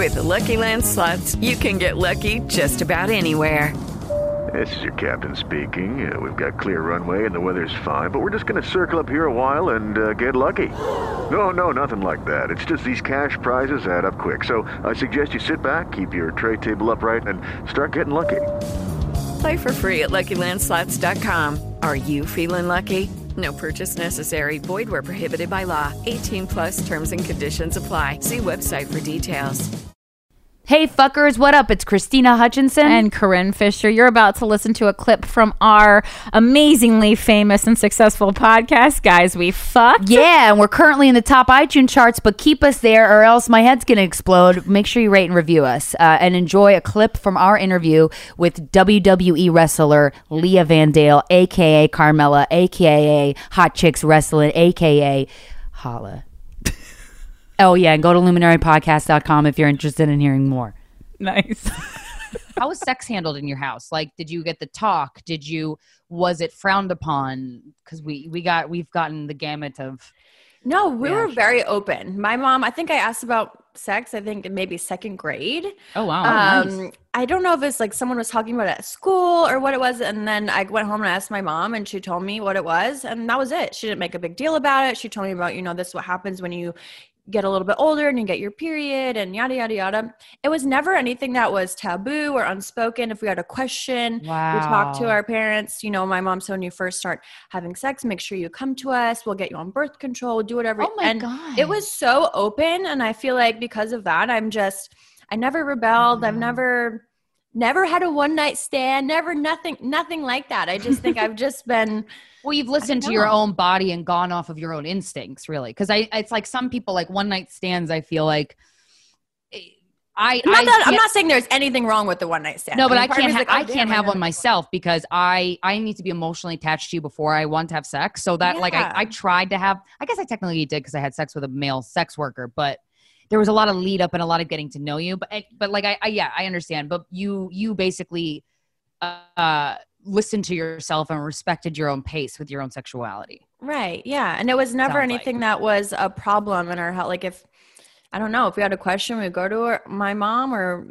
With the Lucky Land Slots, you can get lucky just about anywhere. This is your captain speaking. We've got clear runway and the weather's fine, but we're just going to circle up here a while and get lucky. No, nothing like that. It's just these cash prizes add up quick. So I suggest you sit back, keep your tray table upright, and start getting lucky. Play for free at LuckyLandSlots.com. Are you feeling lucky? No purchase necessary. Void where prohibited by law. 18 plus terms and conditions apply. See website for details. Hey fuckers, what up? It's Christina Hutchinson and Corinne Fisher. You're about to listen to a clip from our amazingly famous and successful podcast, Guys We Fucked. Yeah, and we're currently in the top iTunes charts, but keep us there or else my head's going to explode. Make sure you rate and review us and enjoy a clip from our interview with WWE wrestler Leah Vandale, a.k.a. Carmella, a.k.a. Hot Chicks Wrestling, a.k.a. Holla. Oh, yeah, and go to luminarypodcast.com if you're interested in hearing more. Nice. How was sex handled in your house? Like, did you get the talk? Was it frowned upon? Because we've gotten the gamut of. No, we were very open. My mom, I think I asked about sex, I think maybe second grade. Oh, wow. Nice. I don't know if it's like someone was talking about it at school or what it was. And then I went home and asked my mom and she told me what it was. And that was it. She didn't make a big deal about it. She told me about, this is what happens when you get a little bit older and you get your period and yada, yada, yada. It was never anything that was taboo or unspoken. If we had a question, we talked to our parents. My mom said when you first start having sex, make sure you come to us. We'll get you on birth control. We'll do whatever. Oh my God. It was so open. And I feel like because of that, I never rebelled. I've never had a one night stand, nothing like that. I just think I've just been. Well, you've listened to your own body and gone off of your own instincts, really. Because it's like some people, like one night stands, I feel like. I'm not saying there's anything wrong with the one night stand. No, but I can't have one myself because I need to be emotionally attached to you before I want to have sex. So that I tried to have, I guess I technically did because I had sex with a male sex worker, but there was a lot of lead up and a lot of getting to know you. But like, I understand. But you basically listened to yourself and respected your own pace with your own sexuality. Right. Yeah. And it was never anything that was a problem in our house. Like if we had a question, we'd go to my mom or,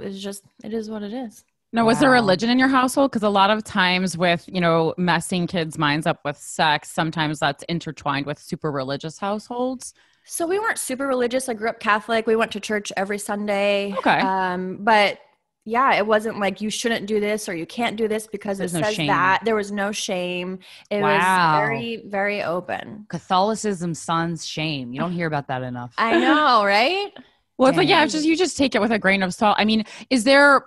it is what it is. Now, was there religion in your household? Because a lot of times with, messing kids' minds up with sex, sometimes that's intertwined with super religious households. So we weren't super religious. I grew up Catholic. We went to church every Sunday. Okay. But yeah, it wasn't like you shouldn't do this or you can't do this because it says that. There was no shame. It was very, very open. Catholicism sans shame. You don't hear about that enough. I know, right? Well, it's like, you just take it with a grain of salt. I mean, is there...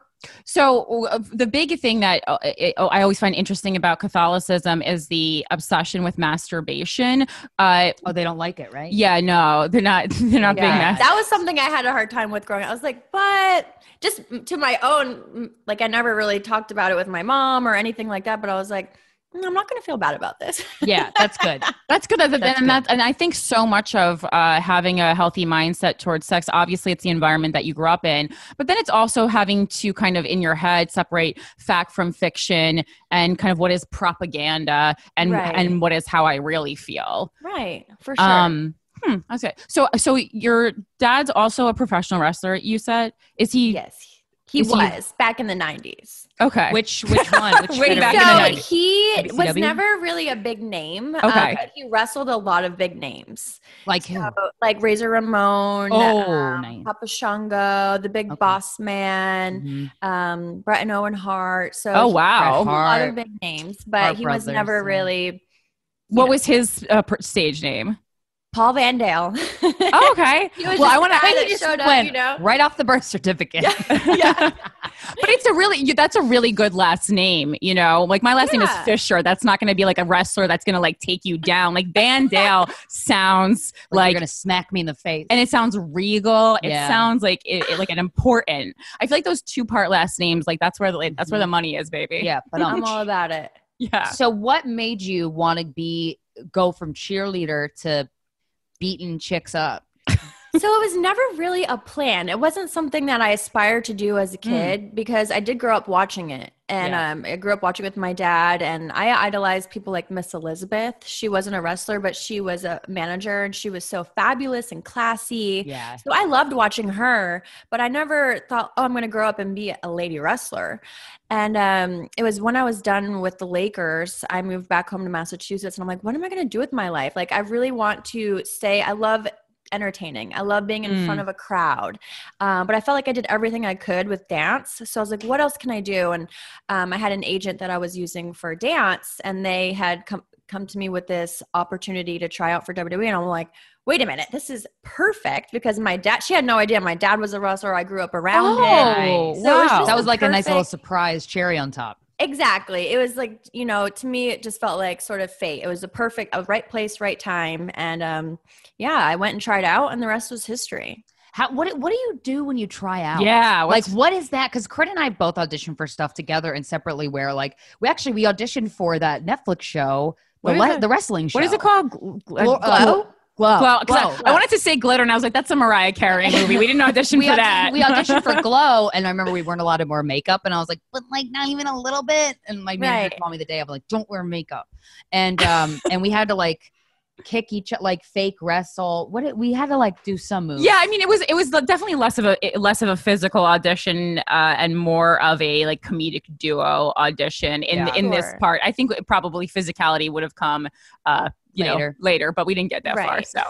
So the big thing that I always find interesting about Catholicism is the obsession with masturbation. They don't like it, right? Yeah, no, they're not big. That was something I had a hard time with growing up. I was like, but just to my own, like I never really talked about it with my mom or anything like that. But I was like, I'm not going to feel bad about this. Yeah, that's good. That's good. And I think so much of having a healthy mindset towards sex, obviously it's the environment that you grew up in, but then it's also having to kind of in your head separate fact from fiction and kind of what is propaganda and what is how I really feel. Right. For sure. Okay. So your dad's also a professional wrestler, you said? Is he? Yes. He was back in the 90s. Okay. Which one? Way back in the 90s. He was never really a big name. Okay. But he wrestled a lot of big names. Like who? Like Razor Ramon. Nice. Papa Shango, the Big Boss Man, Bret and Owen Hart. So a lot of big names, but Hart he brothers, was never really. What was his stage name? Paul Van Dale. Oh, okay. I want to showed up, right off the birth certificate. Yeah. But that's a really good last name, like my last name is Fisher. That's not going to be like a wrestler that's going to like take you down. Like Van Dale sounds like you're going to smack me in the face. And it sounds regal. It sounds like like an important. I feel like those 2-part last names, like that's where the money is, baby. Yeah. But I'm all about it. Yeah. So what made you want to go from cheerleader to beating chicks up? So it was never really a plan. It wasn't something that I aspired to do as a kid because I did grow up watching it. And I grew up watching with my dad, and I idolized people like Miss Elizabeth. She wasn't a wrestler, but she was a manager, and she was so fabulous and classy. Yeah. So I loved watching her, but I never thought, oh, I'm going to grow up and be a lady wrestler. And it was when I was done with the Lakers, I moved back home to Massachusetts, and I'm like, what am I going to do with my life? Like, I really want to stay. I love entertaining. I love being in front of a crowd. But I felt like I did everything I could with dance. So I was like, what else can I do? And I had an agent that I was using for dance, and they had come to me with this opportunity to try out for WWE. And I'm like, wait a minute, this is perfect, because my dad, she had no idea. My dad was a wrestler. I grew up around him. So wow. That was like a nice little surprise cherry on top. Exactly. It was like, to me, it just felt like sort of fate. It was a right place, right time. And I went and tried out, and the rest was history. What do you do when you try out? Yeah. Like, what is that? Because Corinne and I both auditioned for stuff together and separately, where like we auditioned for that Netflix show, the wrestling show. What is it called? Glow? Glow. I wanted to say Glitter, and I was like, that's a Mariah Carey movie. We didn't audition for that. We auditioned for Glow, and I remember we weren't allowed to wear makeup, and I was like, but like not even a little bit. And my manager called me the day of like, don't wear makeup. And and we had to like kick fake wrestle. We had to like do some moves. Yeah, I mean, it was definitely less of a physical audition and more of a like comedic duo audition in this part. I think probably physicality would have come later, but we didn't get that far. So,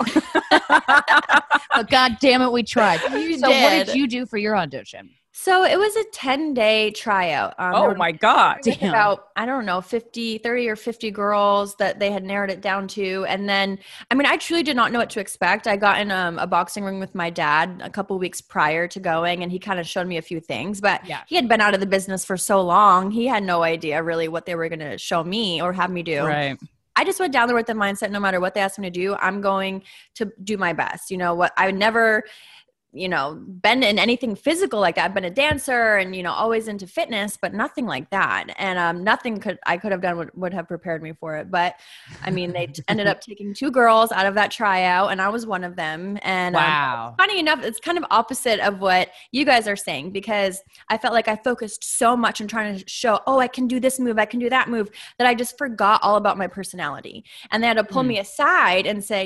but God damn it, we tried. What did you do for your audition? So it was a 10-day tryout. Oh my God. About, 30 or 50 girls that they had narrowed it down to. And then, I truly did not know what to expect. I got in a boxing ring with my dad a couple weeks prior to going, and he kind of showed me a few things, but he had been out of the business for so long. He had no idea really what they were going to show me or have me do. Right. I just went down there with the mindset, no matter what they asked me to do, I'm going to do my best. I would never been in anything physical like that. I've been a dancer and, always into fitness, but nothing like that. And nothing I could have done would have prepared me for it. But they ended up taking 2 girls out of that tryout, and I was one of them. And wow. Funny enough, it's kind of opposite of what you guys are saying, because I felt like I focused so much on trying to show, I can do this move, I can do that move, that I just forgot all about my personality. And they had to pull me aside and say,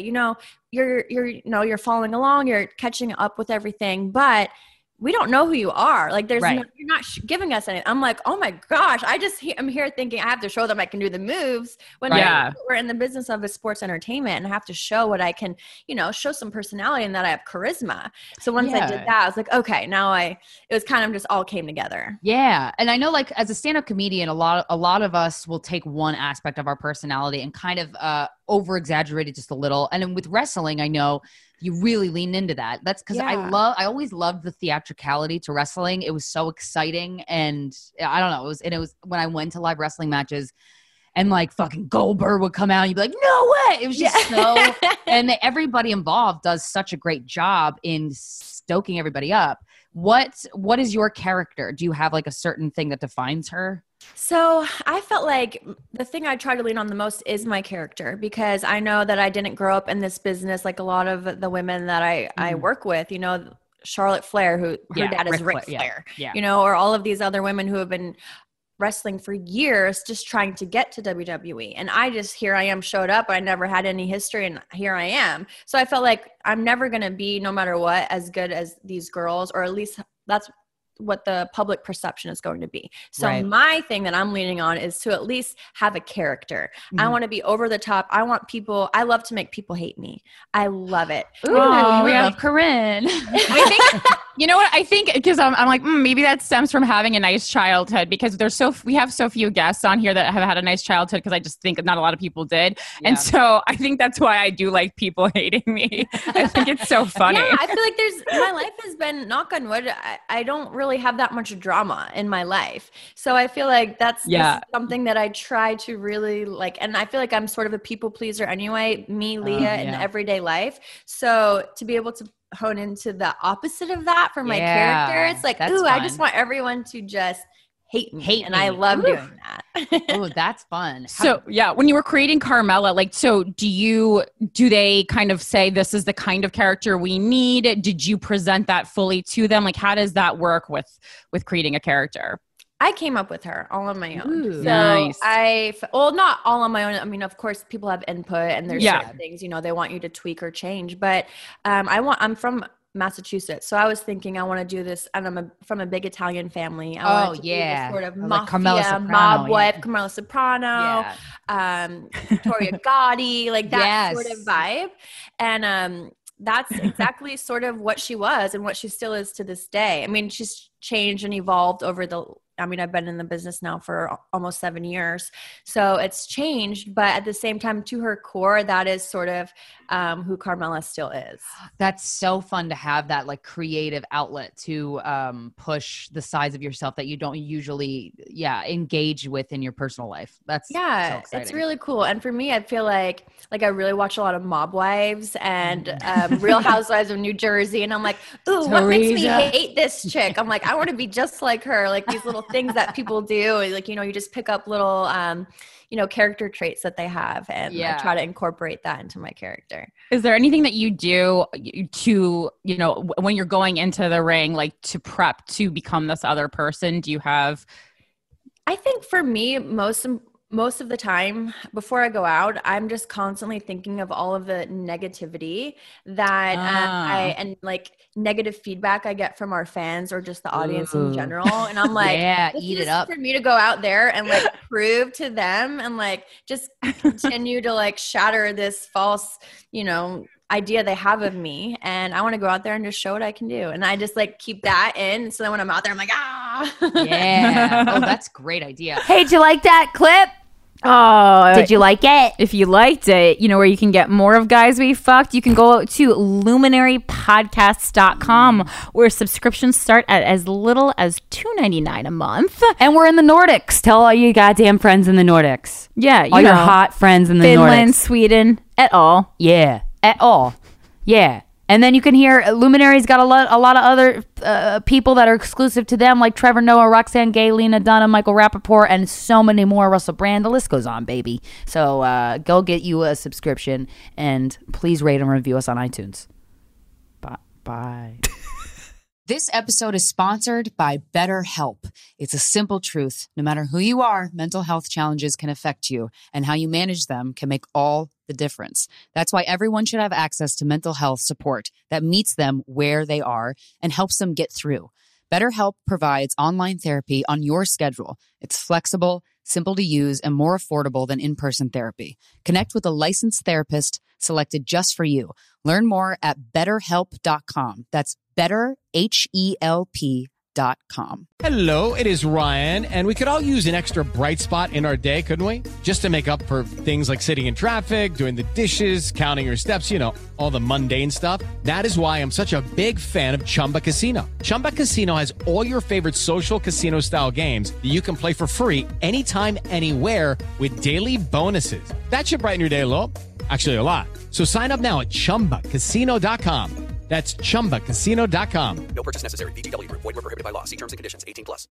you're following along, you're catching up with everything, but we don't know who you are. Like you're not giving us anything. I'm like, oh my gosh, I'm here thinking I have to show them I can do the moves when we're in the business of a sports entertainment, and I have to show what I can, show some personality and that I have charisma. So once I did that, I was like, okay, now it was kind of just all came together. Yeah. And I know like as a stand-up comedian, a lot of us will take one aspect of our personality and kind of over exaggerate it just a little. And then with wrestling, I know you really lean into that. That's because I always loved the theatricality to wrestling. It was so exciting. And I don't know, it was when I went to live wrestling matches and like fucking Goldberg would come out and you'd be like, no way. It was just so, and everybody involved does such a great job in stoking everybody up. What is your character? Do you have like a certain thing that defines her? So I felt like the thing I try to lean on the most is my character, because I know that I didn't grow up in this business like a lot of the women that I work with, Charlotte Flair, who her dad is Ric Flair, or all of these other women who have been wrestling for years just trying to get to WWE. And here I am, showed up, I never had any history, and here I am. So I felt like I'm never going to be, no matter what, as good as these girls, or at least that's what the public perception is going to be. So my thing that I'm leaning on is to at least have a character. I want to be over the top. I love to make people hate me. I love it. Ooh, we love Corinne. I think, you know what? I think because I'm like, maybe that stems from having a nice childhood, because we have so few guests on here that have had a nice childhood, because I just think not a lot of people did. Yeah. And so I think that's why I do like people hating me. I think it's so funny. Yeah, I feel like my life has been, knock on wood, I don't really have that much drama in my life. So I feel like this is something that I try to really like, and I feel like I'm sort of a people pleaser anyway, me, Leah, in everyday life. So to be able to hone into the opposite of that for my character, it's like, fun. I just want everyone to just hate me. I love doing that. Oh, that's fun. So when you were creating Carmella, like, so do they kind of say, this is the kind of character we need? Did you present that fully to them? Like, how does that work with creating a character? I came up with her all on my own. Ooh, so nice. not all on my own. I mean, of course, people have input, and there's certain things, you know, they want you to tweak or change. But I'm from Massachusetts, so I was thinking I want to do this, and I'm from a big Italian family. I want to do this sort of mafia, mob wife, Carmela Soprano, Victoria Gotti, like that sort of vibe. And that's exactly sort of what she was and what she still is to this day. I mean, she's changed and evolved I've been in the business now for almost 7 years. So it's changed, but at the same time, to her core, that is sort of who Carmela still is. That's so fun to have that like creative outlet to push the sides of yourself that you don't usually engage with in your personal life. That's so exciting. It's really cool. And for me, I feel like I really watch a lot of Mob Wives and Real Housewives of New Jersey. And I'm like, ooh, what makes me hate this chick? I'm like, I want to be just like her. Like these little things that people do, like, you know, you just pick up little character traits that they have, and I try to incorporate that into my character. Is there anything that you do to, you know, when you're going into the ring, like to prep to become this other person? Do you have? I think for me, most of the time before I go out, I'm just constantly thinking of all of the negativity that and like negative feedback I get from our fans or just the audience in general. And I'm like, eat it up for me to go out there and like prove to them and like just continue to like shatter this false, you know, idea they have of me. And I want to go out there and just show what I can do. And I just like keep that in. So then when I'm out there, I'm like, Oh, that's a great idea. Hey, did you like that clip? Oh, did you like it? If you liked it, you know where you can get more of Guys We Fucked? You can go to luminarypodcasts.com, where subscriptions start at as little as $2.99 a month. And we're in the Nordics. Tell all you goddamn friends in the Nordics. Yeah, all your hot friends in the Finland, Nordics. Sweden, et al. Yeah, et al. Yeah. And then you can hear Luminary's got a lot of other people that are exclusive to them, like Trevor Noah, Roxanne Gay, Lena Dunham, Michael Rappaport, and so many more. Russell Brand. The list goes on, baby. So go get you a subscription, and please rate and review us on iTunes. Bye. This episode is sponsored by BetterHelp. It's a simple truth. No matter who you are, mental health challenges can affect you, and how you manage them can make all the difference. That's why everyone should have access to mental health support that meets them where they are and helps them get through. BetterHelp provides online therapy on your schedule. It's flexible, simple to use, and more affordable than in-person therapy. Connect with a licensed therapist selected just for you. Learn more at BetterHelp.com. That's BetterHelp.com. Hello, it is Ryan, and we could all use an extra bright spot in our day, couldn't we? Just to make up for things like sitting in traffic, doing the dishes, counting your steps, you know, all the mundane stuff. That is why I'm such a big fan of Chumba Casino. Chumba Casino has all your favorite social casino-style games that you can play for free anytime, anywhere with daily bonuses. That should brighten your day a little. Actually, a lot. So sign up now at ChumbaCasino.com. That's ChumbaCasino.com. No purchase necessary. VGW Group. Void where prohibited by law. See terms and conditions. 18+.